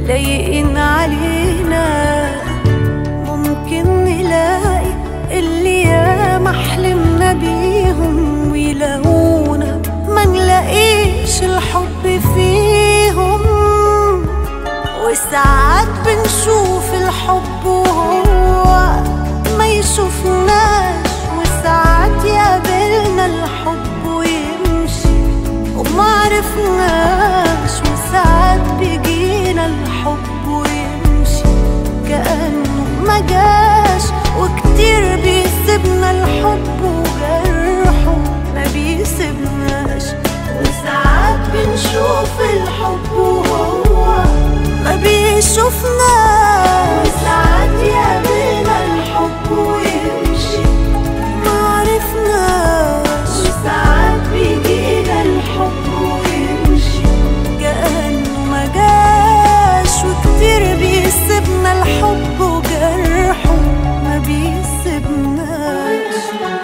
لايقين علينا. ممكن نلاقي اللي ياما حلمنا بيهم ويلاقونا ما نلاقيش الحب فيهم. وساعات بنشوف الحب وهو ما يشوفناش، وساعات يقابلنا الحب ويمشي وما عرفناش، وساعات بيجينا الحب ويمشي كأنه ما جاش. وكتير بيسيبنا الحب وجرحه ما بيسيبناش. وساعات بنشوف الحب وهو ما بيشوفناش، وساعات يقابلنا الحب ويمشي ما عرفناش، وساعات بيجينا الحب ويمشي كأنه ما جاش. وكتير بيسيبنا الحب وجرحه ما بيسيبناش.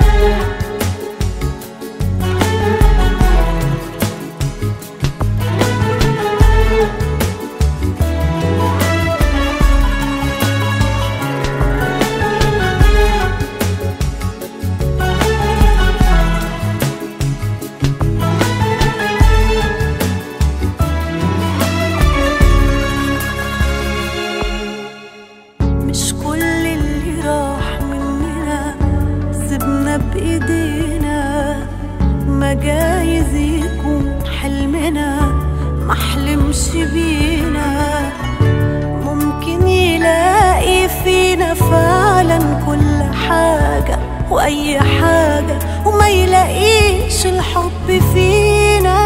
مش كل اللي راح مننا سيبنا بإيدينا، ما جايز يكون حلمنا ما حلمش بينا. ممكن يلاقي فينا فعلا كل حاجة وأي حاجة، وما يلاقيش الحب فينا.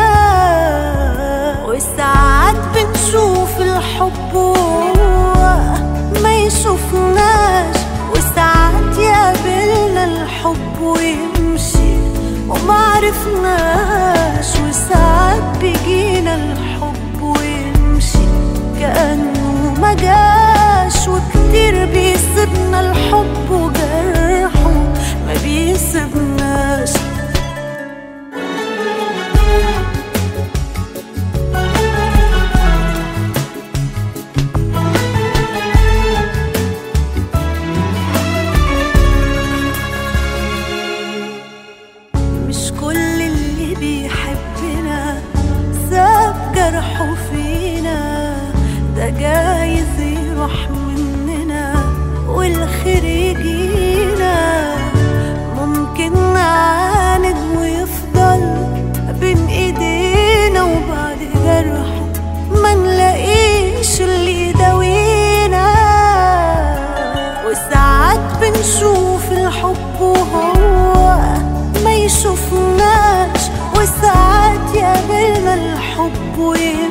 وساعات بنشوف الحب وهو ما يشوفناش، وساعات يقابلنا الحب ويمشي وما عرفناش، وساعات بيجينا الحب ويمشي كأنه ما جاش. وكتير بيسيبنا الحب وجرحه ما بيسيبناش. مش كل اللي بيحبنا ساب جرحه فينا، ده جايز يروح مننا والخير يجينا. ممكن نعاند ويفضل بين ايدينا، وبعد جرحه ما نلاقيش اللي يداوينا. وساعات بنشوف الحب وهو ما يشوفناش، وساعات يقابلنا الحب